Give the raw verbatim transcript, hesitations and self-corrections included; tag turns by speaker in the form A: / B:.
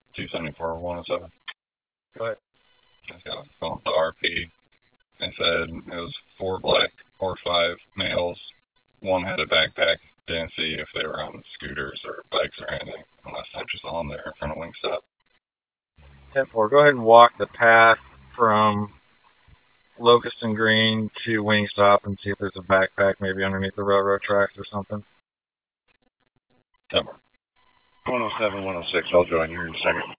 A: two seventy-four, one oh seven.
B: Go ahead.
A: I got a phone with the R P. They said it was four black or five males. One had a backpack. Didn't see if they were on scooters or bikes or anything. Unless they're just on there in front of Wingstop.
B: ten four, go ahead and walk the path from Locust and Green to Wingstop and see if there's a backpack maybe underneath the railroad tracks or something.
A: Ten four.
C: one oh seven, one oh six, I'll join you in a second.